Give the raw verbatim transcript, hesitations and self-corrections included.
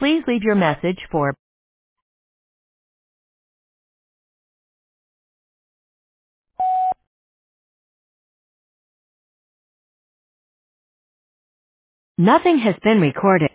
Please leave your message for nothing has been recorded.